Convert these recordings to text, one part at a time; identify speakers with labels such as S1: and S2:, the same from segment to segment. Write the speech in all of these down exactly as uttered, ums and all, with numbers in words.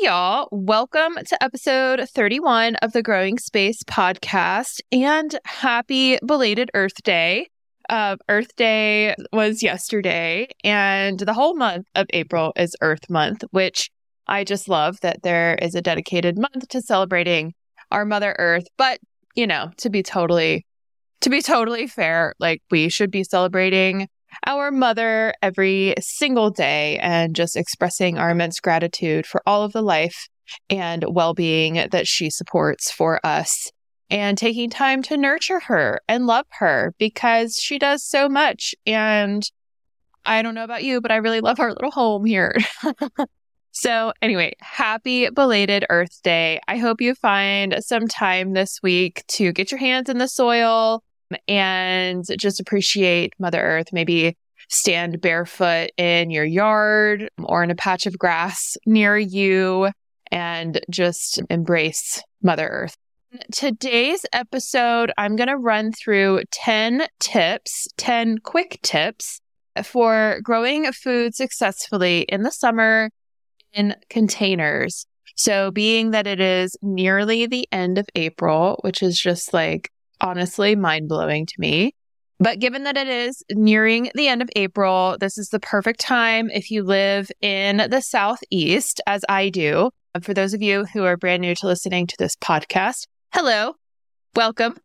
S1: y'all. Welcome to episode thirty-one of the Growing Space podcast, and happy belated Earth Day. Uh, Earth Day was yesterday, and the whole month of April is Earth Month, which I just love that there is a dedicated month to celebrating our Mother Earth. But, you know, to be totally, to be totally fair, like we should be celebrating our mother every single day and just expressing our immense gratitude for all of the life and well-being that she supports for us, and taking time to nurture her and love her because she does so much. And I don't know about you, but I really love our little home here. So anyway, happy belated Earth Day. I hope you find some time this week to get your hands in the soil and just appreciate Mother Earth. Maybe stand barefoot in your yard or in a patch of grass near you and just embrace Mother Earth. Today's episode, I'm going to run through ten tips, ten quick tips for growing food successfully in the summer in containers. So being that it is nearly the end of April, which is just like honestly mind-blowing to me. But given that it is nearing the end of April, this is the perfect time if you live in the Southeast, as I do. For those of you who are brand new to listening to this podcast, hello, welcome.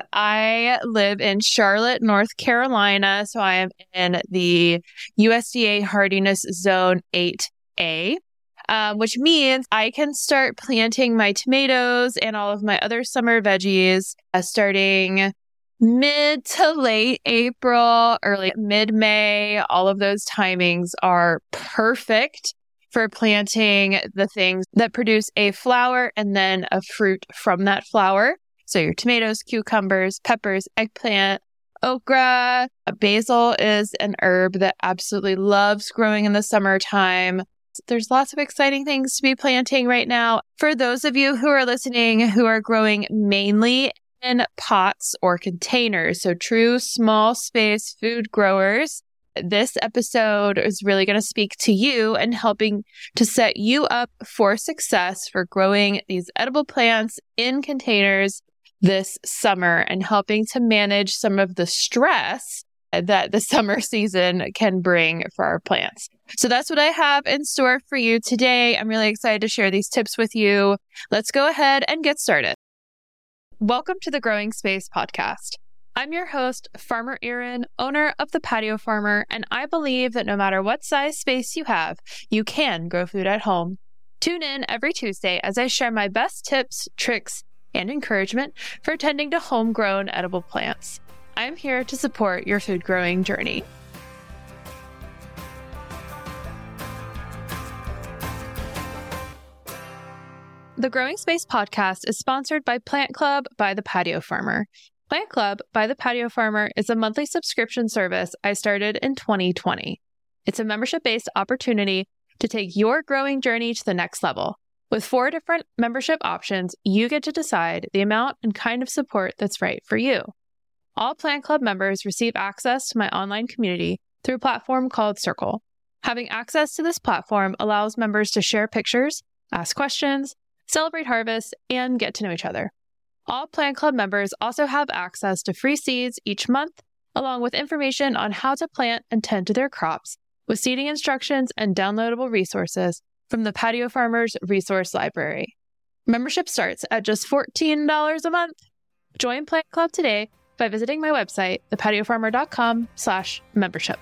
S1: I live in Charlotte, North Carolina, so I am in the U S D A Hardiness Zone eight A. Um, which means I can start planting my tomatoes and all of my other summer veggies uh, starting mid to late April, early mid-May. All of those timings are perfect for planting the things that produce a flower and then a fruit from that flower. So your tomatoes, cucumbers, peppers, eggplant, okra. Basil is an herb that absolutely loves growing in the summertime. There's lots of exciting things to be planting right now. For those of you who are listening who are growing mainly in pots or containers, so true small space food growers, this episode is really going to speak to you and helping to set you up for success for growing these edible plants in containers this summer and helping to manage some of the stress that the summer season can bring for our plants. So that's what I have in store for you today. I'm really excited to share these tips with you. Let's go ahead and get started. Welcome to the Growing Space podcast. I'm your host, Farmer Erin, owner of The Patio Farmer, and I believe that no matter what size space you have, you can grow food at home. Tune in every Tuesday as I share my best tips, tricks, and encouragement for tending to homegrown edible plants. I'm here to support your food growing journey. The Growing Space podcast is sponsored by Plant Club by The Patio Farmer. Plant Club by The Patio Farmer is a monthly subscription service I started in twenty twenty. It's a membership-based opportunity to take your growing journey to the next level. With four different membership options, you get to decide the amount and kind of support that's right for you. All Plant Club members receive access to my online community through a platform called Circle. Having access to this platform allows members to share pictures, ask questions, celebrate harvests, and get to know each other. All Plant Club members also have access to free seeds each month, along with information on how to plant and tend to their crops, with seeding instructions and downloadable resources from the Patio Farmers Resource Library. Membership starts at just fourteen dollars a month. Join Plant Club today by visiting my website, thepatiofarmer.com slash membership.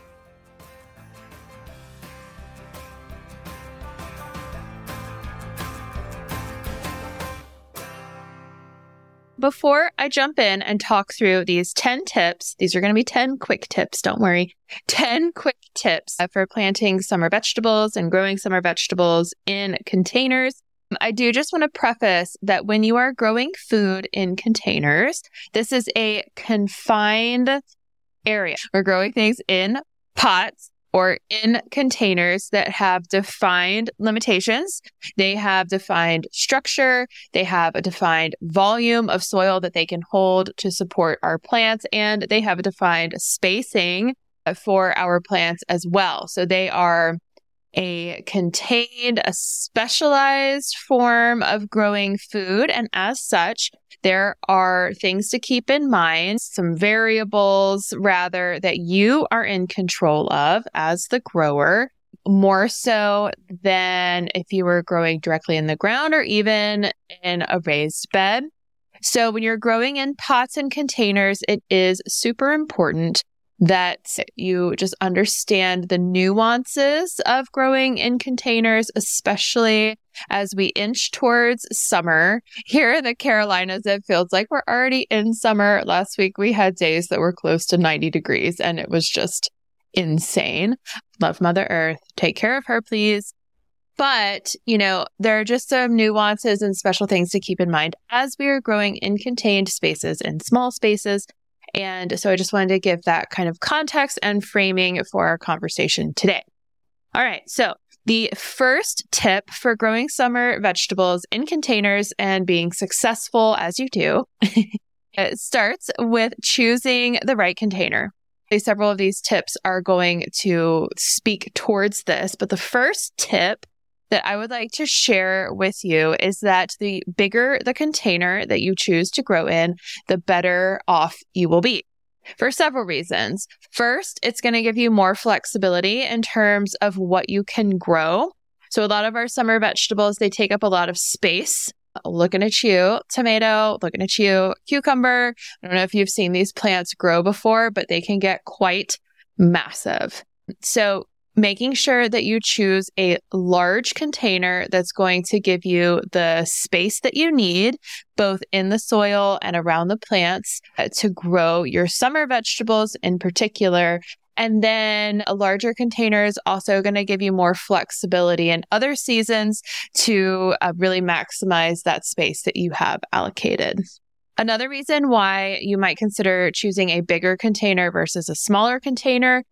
S1: Before I jump in and talk through these ten tips, these are going to be ten quick tips, don't worry, ten quick tips for planting summer vegetables and growing summer vegetables in containers. I do just want to preface that when you are growing food in containers, this is a confined area. We're growing things in pots or in containers that have defined limitations. They have defined structure. They have a defined volume of soil that they can hold to support our plants, and they have a defined spacing for our plants as well. So they are a contained, a specialized form of growing food. And as such, there are things to keep in mind, some variables rather that you are in control of as the grower, more so than if you were growing directly in the ground or even in a raised bed. So when you're growing in pots and containers, it is super important that you just understand the nuances of growing in containers, especially as we inch towards summer. Here in the Carolinas, it feels like we're already in summer. Last week, we had days that were close to ninety degrees, and it was just insane. Love Mother Earth. Take care of her, please. But, you know, there are just some nuances and special things to keep in mind as we are growing in contained spaces and small spaces. And so I just wanted to give that kind of context and framing for our conversation today. All right. So the first tip for growing summer vegetables in containers and being successful as you do, it starts with choosing the right container. Several of these tips are going to speak towards this, but the first tip that I would like to share with you is that the bigger the container that you choose to grow in, the better off you will be for several reasons. First, it's going to give you more flexibility in terms of what you can grow. So a lot of our summer vegetables, they take up a lot of space. Looking at you, tomato, looking at you, cucumber. I don't know if you've seen these plants grow before, but they can get quite massive. So making sure that you choose a large container that's going to give you the space that you need, both in the soil and around the plants, uh, to grow your summer vegetables in particular. And then a larger container is also going to give you more flexibility in other seasons to uh, really maximize that space that you have allocated. Another reason why you might consider choosing a bigger container versus a smaller container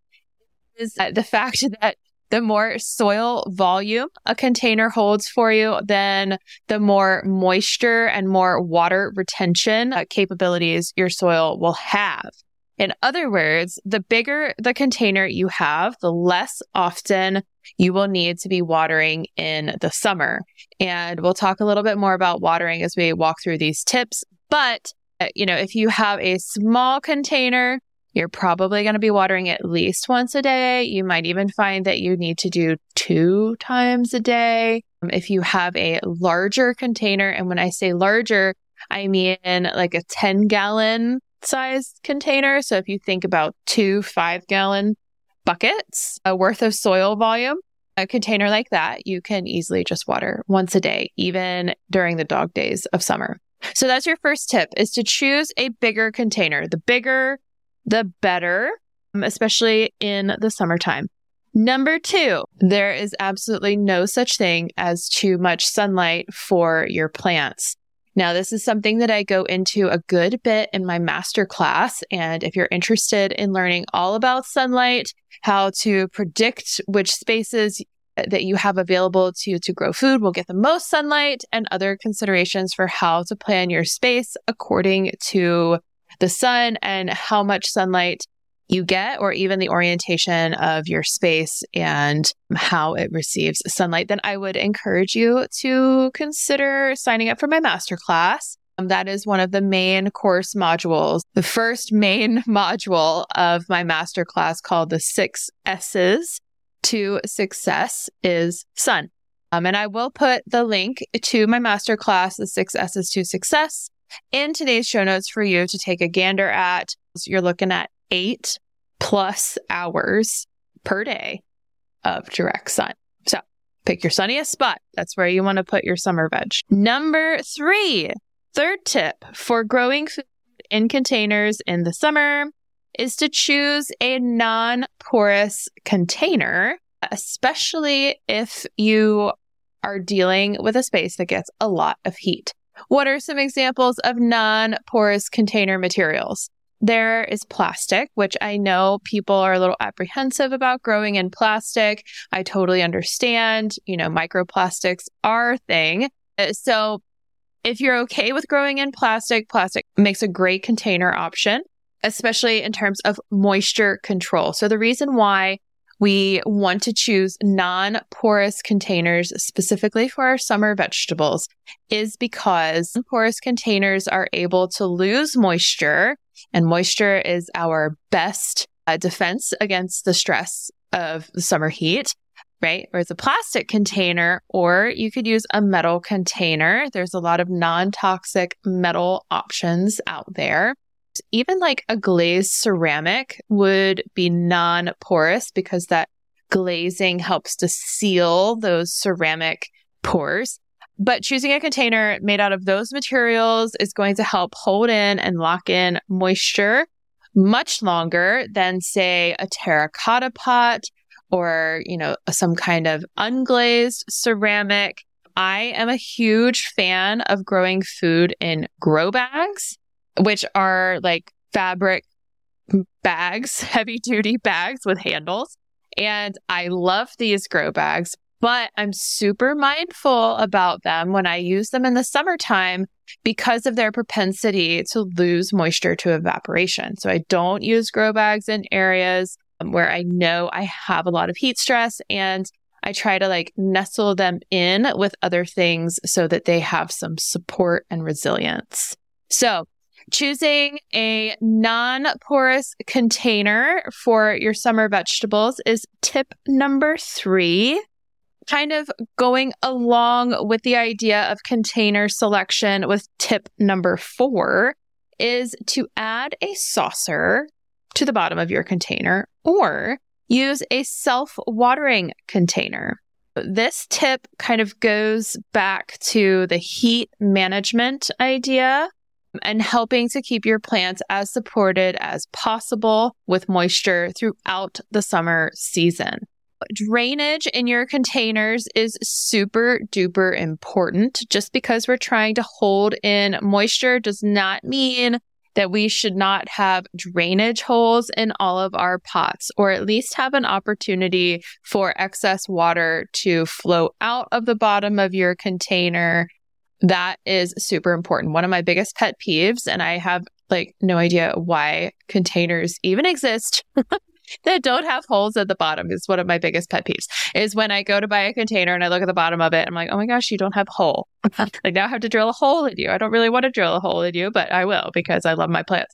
S1: is the fact that the more soil volume a container holds for you, then the more moisture and more water retention uh, capabilities your soil will have. In other words, the bigger the container you have, the less often you will need to be watering in the summer. And we'll talk a little bit more about watering as we walk through these tips. But, uh, you know, if you have a small container, you're probably going to be watering at least once a day. You might even find that you need to do two times a day. If you have a larger container, and when I say larger, I mean like a ten gallon size container. So if you think about two five gallon buckets uh, worth of soil volume, a container like that, you can easily just water once a day, even during the dog days of summer. So that's your first tip, is to choose a bigger container. The bigger, the better, especially in the summertime. Number two, there is absolutely no such thing as too much sunlight for your plants. Now, this is something that I go into a good bit in my masterclass. And if you're interested in learning all about sunlight, how to predict which spaces that you have available to, to grow food will get the most sunlight, and other considerations for how to plan your space according to the sun and how much sunlight you get, or even the orientation of your space and how it receives sunlight, then I would encourage you to consider signing up for my masterclass. Um, that is one of the main course modules. The first main module of my masterclass, called the Six S's to Success, is sun. Um, and I will put the link to my masterclass, the Six S's to Success, in today's show notes for you to take a gander at. So you're looking at eight plus hours per day of direct sun. So pick your sunniest spot. That's where you want to put your summer veg. Number three, third tip for growing food in containers in the summer is to choose a non-porous container, especially if you are dealing with a space that gets a lot of heat. What are some examples of non-porous container materials? There is plastic, which I know people are a little apprehensive about growing in plastic. I totally understand. You know, microplastics are a thing. So if you're okay with growing in plastic, plastic makes a great container option, especially in terms of moisture control. So the reason why we want to choose non-porous containers specifically for our summer vegetables is because porous containers are able to lose moisture, and moisture is our best uh, defense against the stress of the summer heat, right? Whereas a plastic container, or you could use a metal container. There's a lot of non-toxic metal options out there. Even like a glazed ceramic would be non-porous because that glazing helps to seal those ceramic pores. But choosing a container made out of those materials is going to help hold in and lock in moisture much longer than, say, a terracotta pot or, you know, some kind of unglazed ceramic. I am a huge fan of growing food in grow bags, which are like fabric bags, heavy duty bags with handles. And I love these grow bags, but I'm super mindful about them when I use them in the summertime because of their propensity to lose moisture to evaporation. So I don't use grow bags in areas where I know I have a lot of heat stress, and I try to like nestle them in with other things so that they have some support and resilience. So choosing a non-porous container for your summer vegetables is tip number three. Kind of going along with the idea of container selection with tip number four is to add a saucer to the bottom of your container or use a self-watering container. This tip kind of goes back to the heat management idea and helping to keep your plants as supported as possible with moisture throughout the summer season. Drainage in your containers is super duper important. Just because we're trying to hold in moisture does not mean that we should not have drainage holes in all of our pots, or at least have an opportunity for excess water to flow out of the bottom of your container. That is super important. One of my biggest pet peeves, and I have like no idea why containers even exist that don't have holes at the bottom, is one of my biggest pet peeves, is when I go to buy a container and I look at the bottom of it, I'm like, oh my gosh, you don't have hole. Like now I have to drill a hole in you. I don't really want to drill a hole in you, but I will because I love my plants.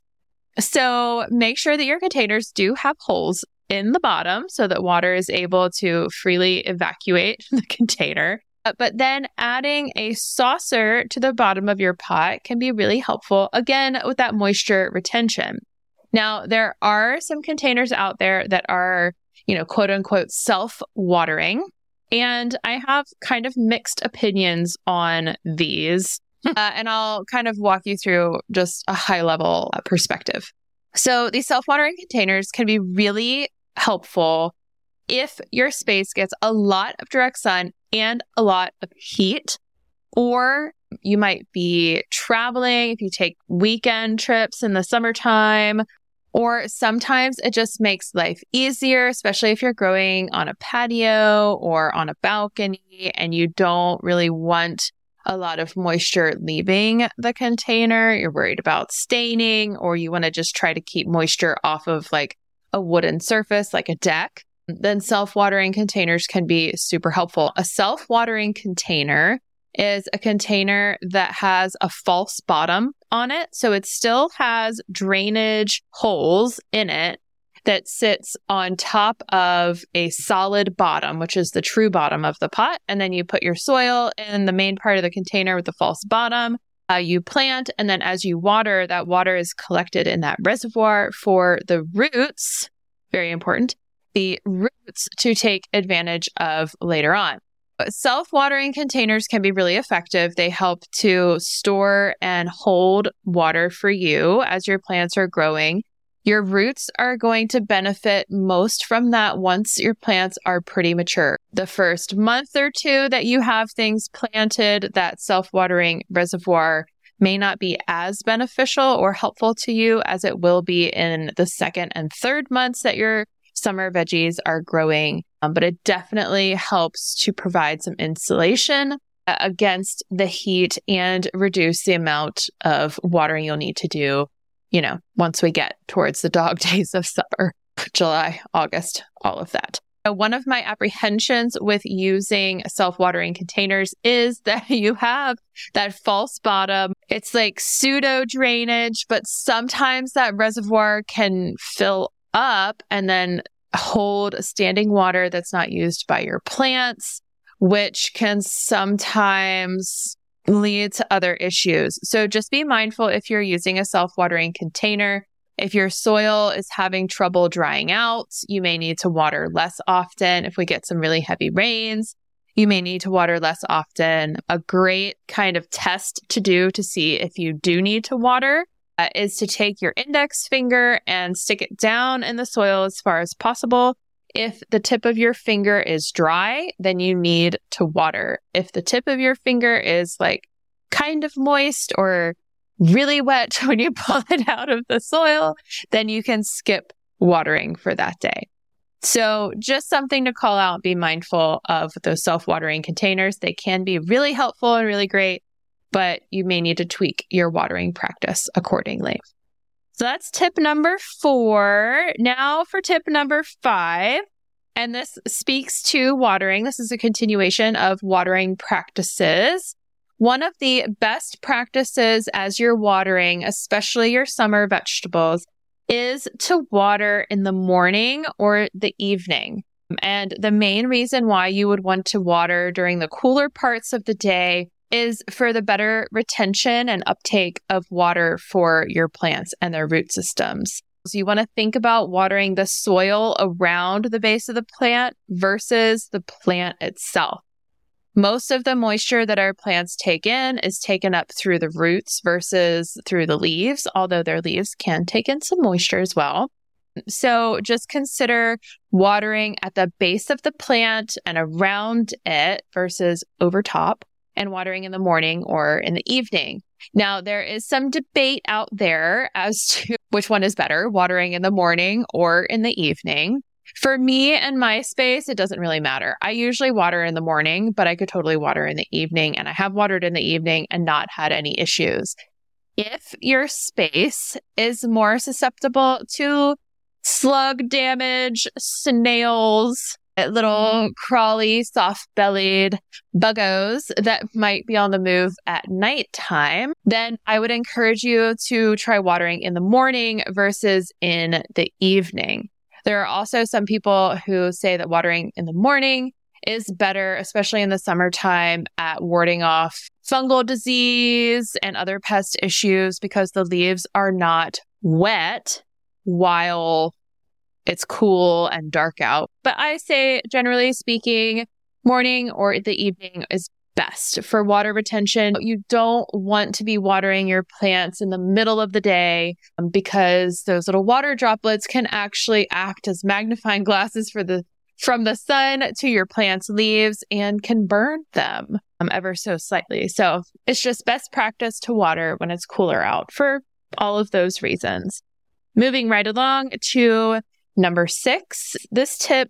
S1: So make sure that your containers do have holes in the bottom so that water is able to freely evacuate the container. But then adding a saucer to the bottom of your pot can be really helpful, again, with that moisture retention. Now, there are some containers out there that are, you know, quote unquote, self-watering. And I have kind of mixed opinions on these. uh, and I'll kind of walk you through just a high level perspective. So these self-watering containers can be really helpful if your space gets a lot of direct sun and a lot of heat, or you might be traveling if you take weekend trips in the summertime, or sometimes it just makes life easier, especially if you're growing on a patio or on a balcony and you don't really want a lot of moisture leaving the container. You're worried about staining, or you want to just try to keep moisture off of like a wooden surface like a deck. Then self-watering containers can be super helpful. A self-watering container is a container that has a false bottom on it. So it still has drainage holes in it that sits on top of a solid bottom, which is the true bottom of the pot. And then you put your soil in the main part of the container with the false bottom. Uh, you plant, and then as you water, that water is collected in that reservoir for the roots. Very important. The roots to take advantage of later on. Self-watering containers can be really effective. They help to store and hold water for you as your plants are growing. Your roots are going to benefit most from that once your plants are pretty mature. The first month or two that you have things planted, that self-watering reservoir may not be as beneficial or helpful to you as it will be in the second and third months that your summer veggies are growing. Um, but it definitely helps to provide some insulation uh, against the heat and reduce the amount of watering you'll need to do, you know, once we get towards the dog days of summer, July, August, all of that. One of my apprehensions with using self-watering containers is that you have that false bottom. It's like pseudo drainage, but sometimes that reservoir can fill up and then hold standing water that's not used by your plants, which can sometimes lead to other issues. So just be mindful if you're using a self-watering container. If your soil is having trouble drying out, you may need to water less often. If we get some really heavy rains, you may need to water less often. A great kind of test to do to see if you do need to water uh, is to take your index finger and stick it down in the soil as far as possible. If the tip of your finger is dry, then you need to water. If the tip of your finger is like kind of moist or really wet when you pull it out of the soil, then you can skip watering for that day. So just something to call out, be mindful of those self-watering containers. They can be really helpful and really great, but you may need to tweak your watering practice accordingly. So that's tip number four. Now for tip number five, and this speaks to watering. This is a continuation of watering practices. One of the best practices as you're watering, especially your summer vegetables, is to water in the morning or the evening. And the main reason why you would want to water during the cooler parts of the day is for the better retention and uptake of water for your plants and their root systems. So you want to think about watering the soil around the base of the plant versus the plant itself. Most of the moisture that our plants take in is taken up through the roots versus through the leaves, although their leaves can take in some moisture as well. So just consider watering at the base of the plant and around it versus over top, and watering in the morning or in the evening. Now, there is some debate out there as to which one is better, watering in the morning or in the evening. For me and my space, it doesn't really matter. I usually water in the morning, but I could totally water in the evening, and I have watered in the evening and not had any issues. If your space is more susceptible to slug damage, snails, little crawly, soft-bellied buggos that might be on the move at nighttime, then I would encourage you to try watering in the morning versus in the evening. There are also some people who say that watering in the morning is better, especially in the summertime, at warding off fungal disease and other pest issues because the leaves are not wet while it's cool and dark out. But I say, generally speaking, morning or the evening is best for water retention. You don't want to be watering your plants in the middle of the day because those little water droplets can actually act as magnifying glasses for the from the sun to your plant's leaves and can burn them um, ever so slightly. So it's just best practice to water when it's cooler out for all of those reasons. Moving right along to number six, this tip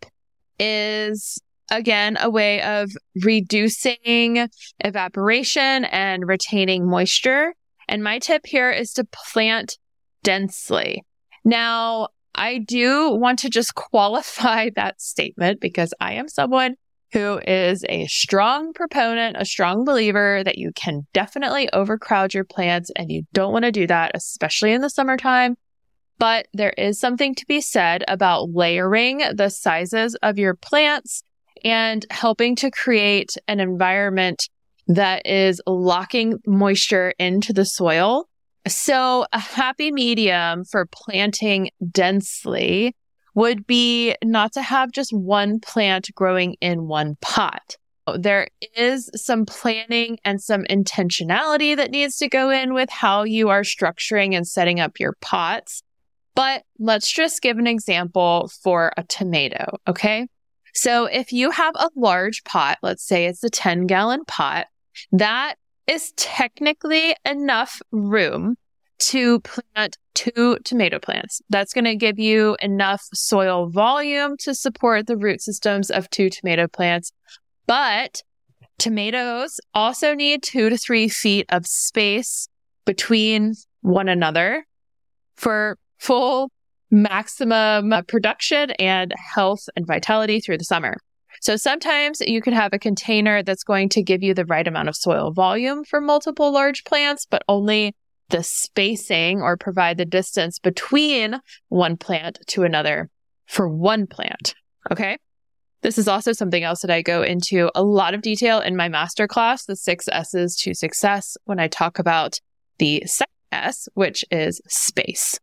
S1: is again, a way of reducing evaporation and retaining moisture. And my tip here is to plant densely. Now, I do want to just qualify that statement because I am someone who is a strong proponent, a strong believer that you can definitely overcrowd your plants, and you don't want to do that, especially in the summertime. But there is something to be said about layering the sizes of your plants and helping to create an environment that is locking moisture into the soil. So a happy medium for planting densely would be not to have just one plant growing in one pot. There is some planning and some intentionality that needs to go in with how you are structuring and setting up your pots. But let's just give an example for a tomato, okay? So if you have a large pot, let's say it's a ten gallon pot, that is technically enough room to plant two tomato plants. That's going to give you enough soil volume to support the root systems of two tomato plants. But tomatoes also need two to three feet of space between one another for full maximum production and health and vitality through the summer. So sometimes you could have a container that's going to give you the right amount of soil volume for multiple large plants, but only the spacing or provide the distance between one plant to another for one plant. Okay. This is also something else that I go into a lot of detail in my masterclass, the six S's to success, when I talk about the second S, which is space.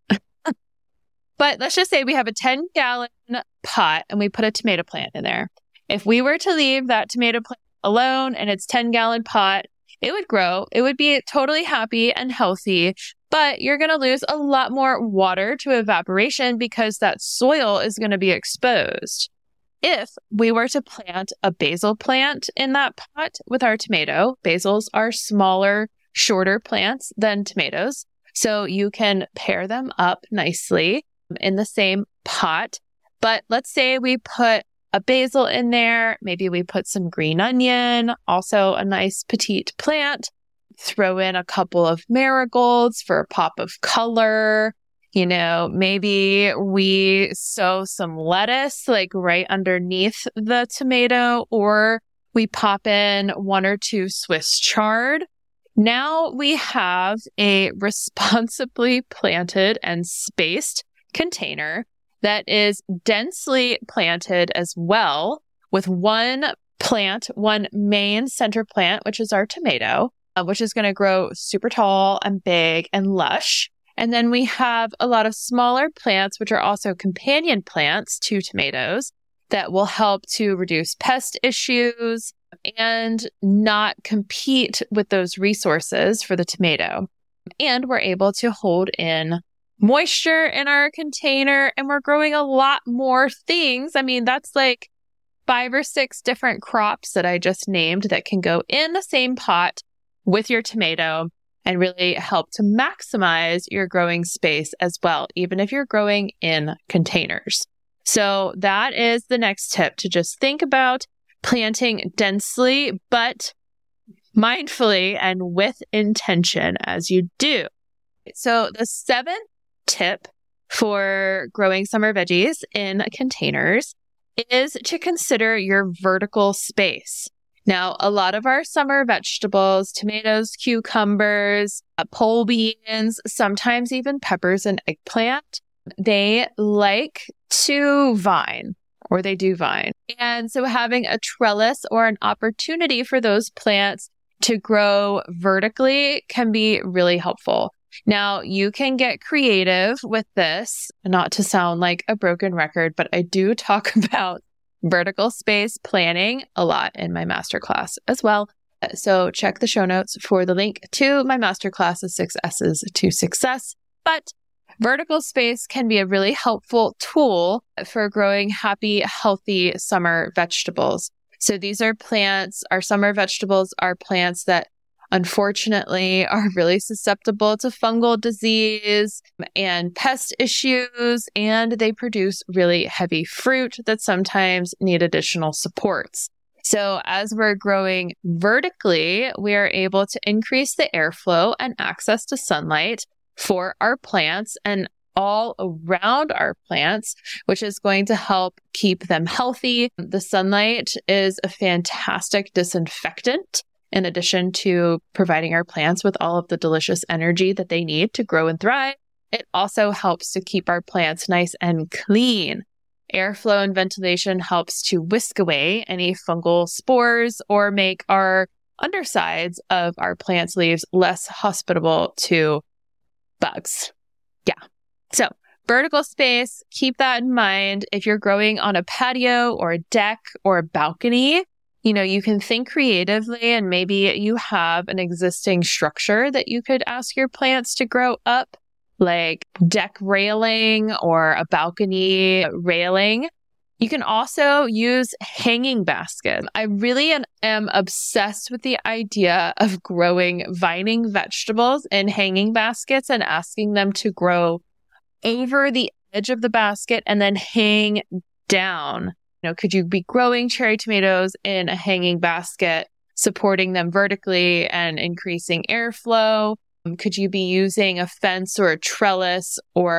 S1: But let's just say we have a ten gallon pot and we put a tomato plant in there. If we were to leave that tomato plant alone in its ten gallon pot, it would grow. It would be totally happy and healthy, but you're going to lose a lot more water to evaporation because that soil is going to be exposed. If we were to plant a basil plant in that pot with our tomato, basils are smaller, shorter plants than tomatoes. So you can pair them up nicely in the same pot. But let's say we put a basil in there. Maybe we put some green onion, also a nice petite plant. Throw in a couple of marigolds for a pop of color. You know, maybe we sow some lettuce like right underneath the tomato, or we pop in one or two Swiss chard. Now we have a responsibly planted and spaced container that is densely planted as well, with one plant, one main center plant, which is our tomato, uh, which is going to grow super tall and big and lush. And then we have a lot of smaller plants, which are also companion plants to tomatoes, that will help to reduce pest issues and not compete with those resources for the tomato. And we're able to hold in moisture in our container, and we're growing a lot more things. I mean, that's like five or six different crops that I just named that can go in the same pot with your tomato and really help to maximize your growing space as well, even if you're growing in containers. So that is the next tip, to just think about planting densely, but mindfully and with intention as you do. So the seventh tip for growing summer veggies in containers is to consider your vertical space. Now, a lot of our summer vegetables, tomatoes, cucumbers, uh, pole beans, sometimes even peppers and eggplant, they like to vine, or they do vine. And so having a trellis or an opportunity for those plants to grow vertically can be really helpful. Now, you can get creative with this, not to sound like a broken record, but I do talk about vertical space planning a lot in my masterclass as well. So check the show notes for the link to my masterclass of six S's to success. But vertical space can be a really helpful tool for growing happy, healthy summer vegetables. So these are plants, our summer vegetables are plants that unfortunately are really susceptible to fungal disease and pest issues, and they produce really heavy fruit that sometimes need additional supports. So as we're growing vertically, we are able to increase the airflow and access to sunlight for our plants and all around our plants, which is going to help keep them healthy. The sunlight is a fantastic disinfectant, in addition to providing our plants with all of the delicious energy that they need to grow and thrive. It also helps to keep our plants nice and clean. Airflow and ventilation helps to whisk away any fungal spores or make our undersides of our plants' leaves less hospitable to bugs. Yeah. So vertical space, keep that in mind. If you're growing on a patio or a deck or a balcony, you know, you can think creatively, and maybe you have an existing structure that you could ask your plants to grow up, like deck railing or a balcony railing. You can also use hanging baskets. I really am, am obsessed with the idea of growing vining vegetables in hanging baskets and asking them to grow over the edge of the basket and then hang down. You know, could you be growing cherry tomatoes in a hanging basket, supporting them vertically and increasing airflow? Could you be using a fence or a trellis or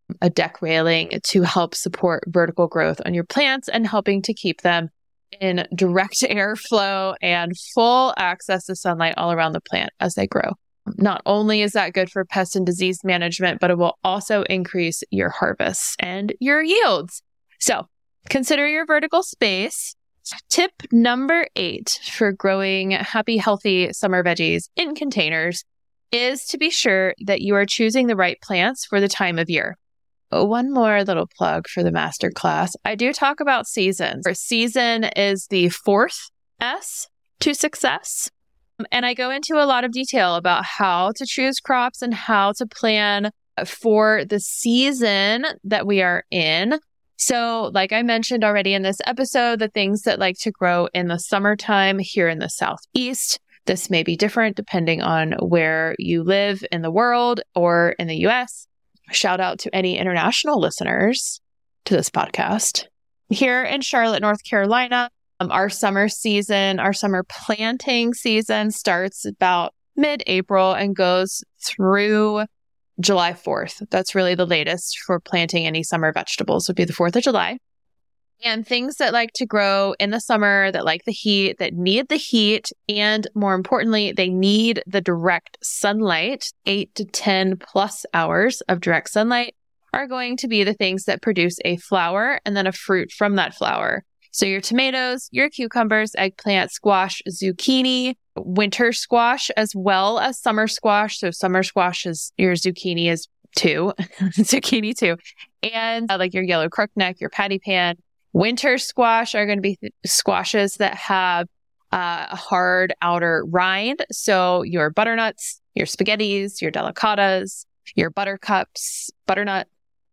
S1: a deck railing to help support vertical growth on your plants and helping to keep them in direct airflow and full access to sunlight all around the plant as they grow. Not only is that good for pest and disease management, but it will also increase your harvests and your yields. So consider your vertical space. Tip number eight for growing happy, healthy summer veggies in containers is to be sure that you are choosing the right plants for the time of year. One more little plug for the masterclass. I do talk about seasons. Our season is the fourth S to success. And I go into a lot of detail about how to choose crops and how to plan for the season that we are in. So like I mentioned already in this episode, the things that like to grow in the summertime here in the Southeast, this may be different depending on where you live in the world or in the U S. Shout out to any international listeners to this podcast. Here in Charlotte, North Carolina, um, our summer season, our summer planting season starts about mid-April and goes through July fourth. That's really the latest for planting any summer vegetables would be the fourth of July. And things that like to grow in the summer, that like the heat, that need the heat, and more importantly, they need the direct sunlight, eight to ten plus hours of direct sunlight, are going to be the things that produce a flower and then a fruit from that flower. So your tomatoes, your cucumbers, eggplant, squash, zucchini, winter squash, as well as summer squash. So summer squash is your zucchini is too, zucchini too, and uh, like your yellow crookneck, your patty pan. Winter squash are going to be th- squashes that have uh, a hard outer rind. So your butternuts, your spaghettis, your delicatas, your buttercups, butternut,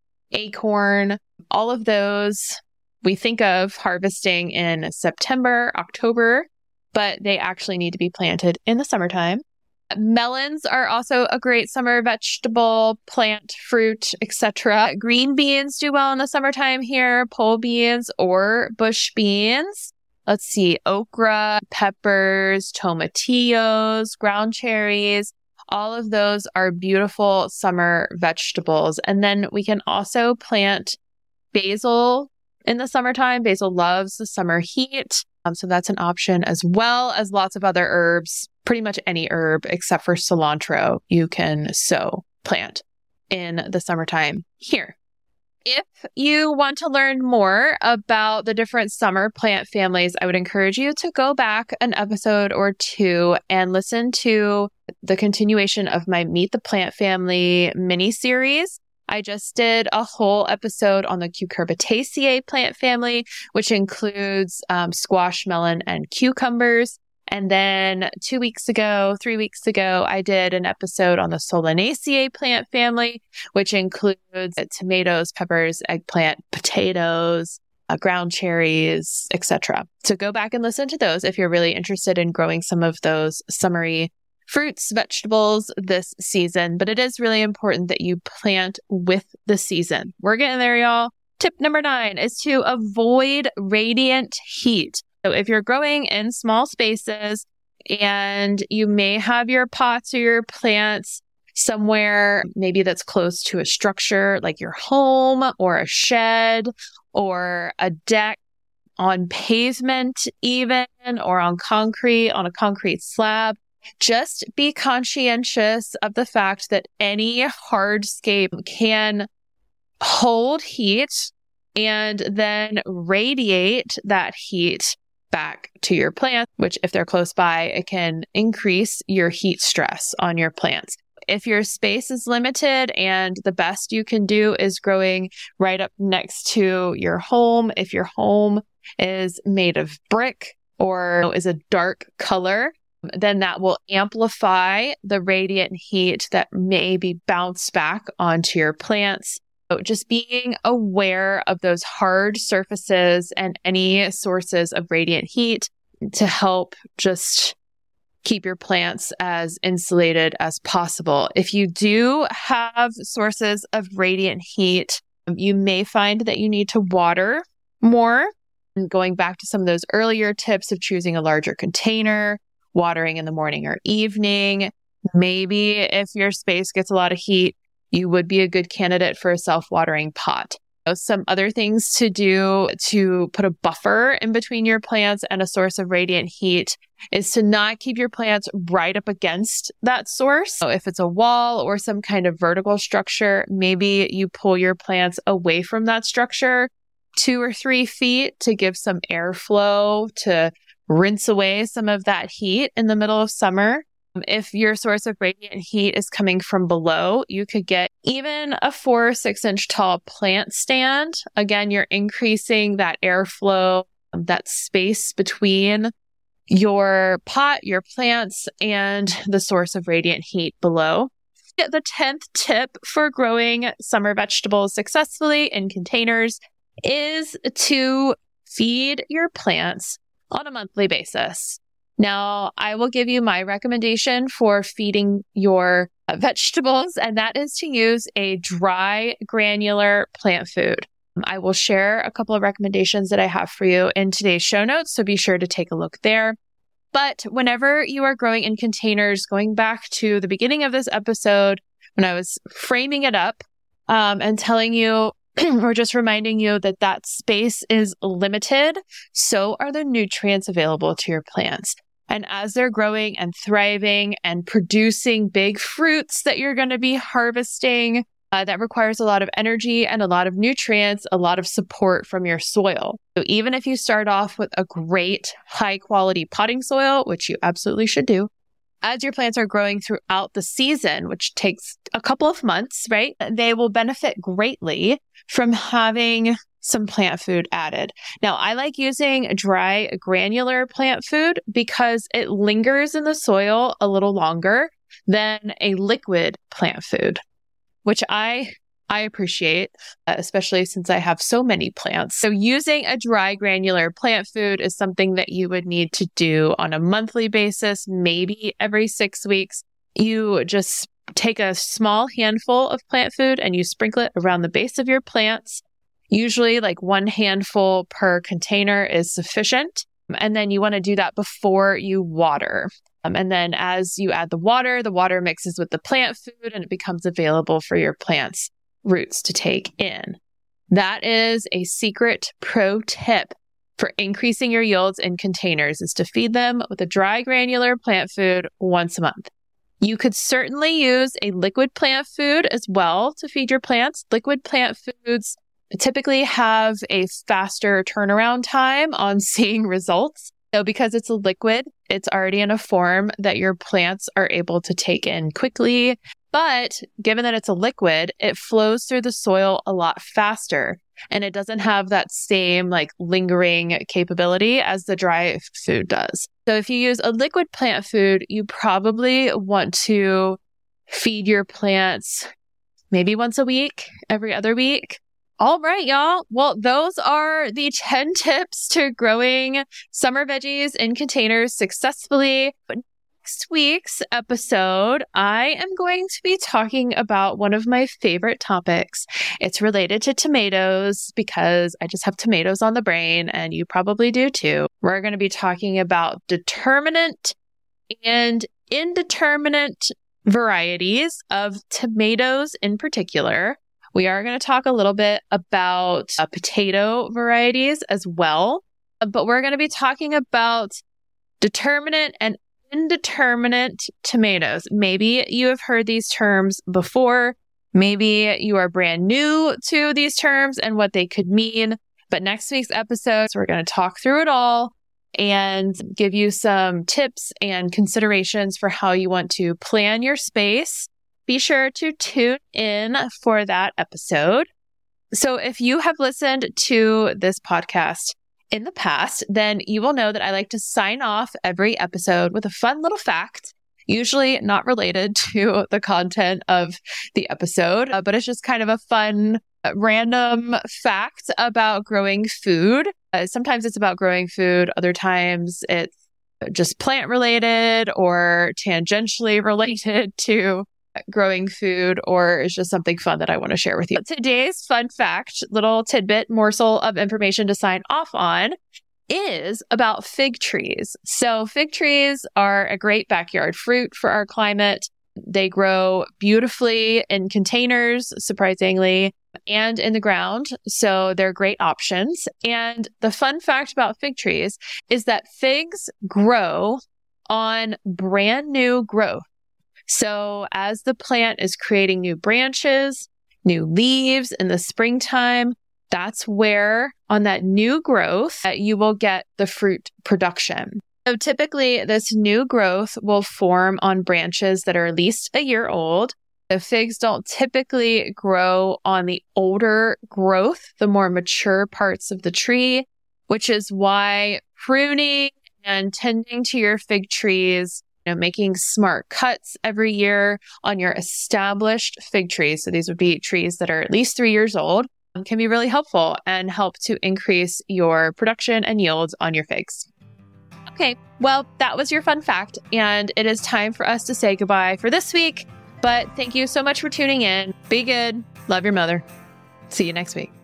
S1: acorn, all of those we think of harvesting in September, October, but they actually need to be planted in the summertime. Melons are also a great summer vegetable, plant, fruit, et cetera. Green beans do well in the summertime here, pole beans or bush beans. Let's see, okra, peppers, tomatillos, ground cherries. All of those are beautiful summer vegetables. And then we can also plant basil in the summertime. Basil loves the summer heat. Um, so that's an option, as well as lots of other herbs. Pretty much any herb except for cilantro you can sow, plant in the summertime here. If you want to learn more about the different summer plant families, I would encourage you to go back an episode or two and listen to the continuation of my Meet the Plant Family mini series. I just did a whole episode on the Cucurbitaceae plant family, which includes um, squash, melon, and cucumbers. And then two weeks ago, three weeks ago, I did an episode on the Solanaceae plant family, which includes tomatoes, peppers, eggplant, potatoes, uh, ground cherries, et cetera. So go back and listen to those if you're really interested in growing some of those summery fruits, vegetables this season. But it is really important that you plant with the season. We're getting there, y'all. Tip number nine is to avoid radiant heat. So if you're growing in small spaces and you may have your pots or your plants somewhere maybe that's close to a structure like your home or a shed or a deck on pavement even, or on concrete, on a concrete slab, just be conscientious of the fact that any hardscape can hold heat and then radiate that heat back to your plants, which if they're close by, it can increase your heat stress on your plants. If your space is limited and the best you can do is growing right up next to your home, if your home is made of brick or is a dark color, then that will amplify the radiant heat that may be bounced back onto your plants. So just being aware of those hard surfaces and any sources of radiant heat to help just keep your plants as insulated as possible. If you do have sources of radiant heat, you may find that you need to water more. And going back to some of those earlier tips of choosing a larger container, watering in the morning or evening. Maybe if your space gets a lot of heat, you would be a good candidate for a self-watering pot. Some other things to do to put a buffer in between your plants and a source of radiant heat is to not keep your plants right up against that source. So if it's a wall or some kind of vertical structure, maybe you pull your plants away from that structure two or three feet to give some airflow to rinse away some of that heat in the middle of summer. If your source of radiant heat is coming from below, you could get even a four or six inch tall plant stand. Again, you're increasing that airflow, that space between your pot, your plants, and the source of radiant heat below. The tenth tip for growing summer vegetables successfully in containers is to feed your plants on a monthly basis. Now, I will give you my recommendation for feeding your uh, vegetables, and that is to use a dry granular plant food. I will share a couple of recommendations that I have for you in today's show notes, so be sure to take a look there. But whenever you are growing in containers, going back to the beginning of this episode, when I was framing it up um, and telling you or just reminding you that that space is limited, so are the nutrients available to your plants. And as they're growing and thriving and producing big fruits that you're going to be harvesting, uh, that requires a lot of energy and a lot of nutrients, a lot of support from your soil. So even if you start off with a great high quality potting soil, which you absolutely should do, as your plants are growing throughout the season, which takes a couple of months, right? They will benefit greatly from having some plant food added. Now, I like using dry granular plant food because it lingers in the soil a little longer than a liquid plant food, which I I appreciate, especially since I have so many plants. So using a dry granular plant food is something that you would need to do on a monthly basis, maybe every six weeks. You just take a small handful of plant food and you sprinkle it around the base of your plants. Usually like one handful per container is sufficient. And then you want to do that before you water. Um, and then as you add the water, the water mixes with the plant food and it becomes available for your plants' roots to take in. That is a secret pro tip for increasing your yields in containers, is to feed them with a dry granular plant food once a month. You could certainly use a liquid plant food as well to feed your plants. Liquid plant foods typically have a faster turnaround time on seeing results. So because it's a liquid, it's already in a form that your plants are able to take in quickly. But given that it's a liquid, it flows through the soil a lot faster and it doesn't have that same like lingering capability as the dry food does. So if you use a liquid plant food, you probably want to feed your plants maybe once a week, every other week. All right, y'all. Well, those are the ten tips to growing summer veggies in containers successfully. But next week's episode, I am going to be talking about one of my favorite topics. It's related to tomatoes because I just have tomatoes on the brain and you probably do too. We're going to be talking about determinate and indeterminate varieties of tomatoes in particular. We are going to talk a little bit about uh, potato varieties as well, but we're going to be talking about determinate and indeterminate tomatoes. Maybe you have heard these terms before. Maybe you are brand new to these terms and what they could mean. But next week's episode, we're going to talk through it all and give you some tips and considerations for how you want to plan your space. Be sure to tune in for that episode. So if you have listened to this podcast in the past, then you will know that I like to sign off every episode with a fun little fact, usually not related to the content of the episode, uh, but it's just kind of a fun, uh, random fact about growing food. Uh, sometimes it's about growing food. Other times it's just plant related or tangentially related to growing food, or is just something fun that I want to share with you. Today's fun fact, little tidbit morsel of information to sign off on, is about fig trees. So fig trees are a great backyard fruit for our climate. They grow beautifully in containers, surprisingly, and in the ground. So they're great options. And the fun fact about fig trees is that figs grow on brand new growth. So as the plant is creating new branches, new leaves in the springtime, that's where on that new growth that you will get the fruit production. So typically this new growth will form on branches that are at least a year old. The figs don't typically grow on the older growth, the more mature parts of the tree, which is why pruning and tending to your fig trees, you know, making smart cuts every year on your established fig trees, so these would be trees that are at least three years old, can be really helpful and help to increase your production and yields on your figs. Okay, well, that was your fun fact, and it is time for us to say goodbye for this week. But thank you so much for tuning in. Be good. Love your mother. See you next week.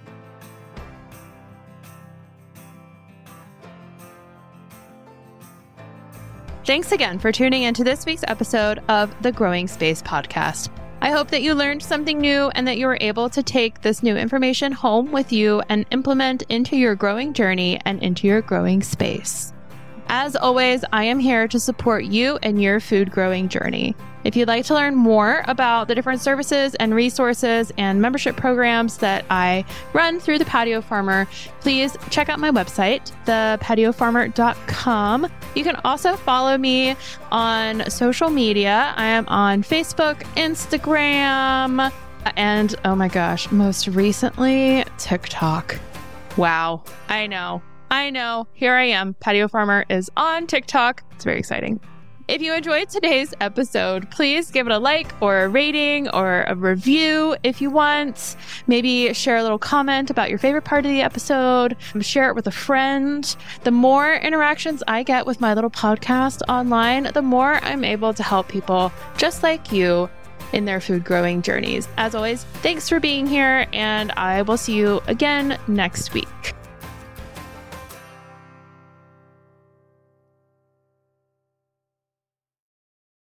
S1: Thanks again for tuning into this week's episode of the Growing Space Podcast. I hope that you learned something new and that you were able to take this new information home with you and implement into your growing journey and into your growing space. As always, I am here to support you in your food growing journey. If you'd like to learn more about the different services and resources and membership programs that I run through The Patio Farmer, please check out my website, the patio farmer dot com. You can also follow me on social media. I am on Facebook, Instagram, and oh my gosh, most recently, TikTok. Wow, I know. I know. Here I am. Patio Farmer is on TikTok. It's very exciting. If you enjoyed today's episode, please give it a like or a rating or a review if you want. Maybe share a little comment about your favorite part of the episode. Share it with a friend. The more interactions I get with my little podcast online, the more I'm able to help people just like you in their food growing journeys. As always, thanks for being here, and I will see you again next week.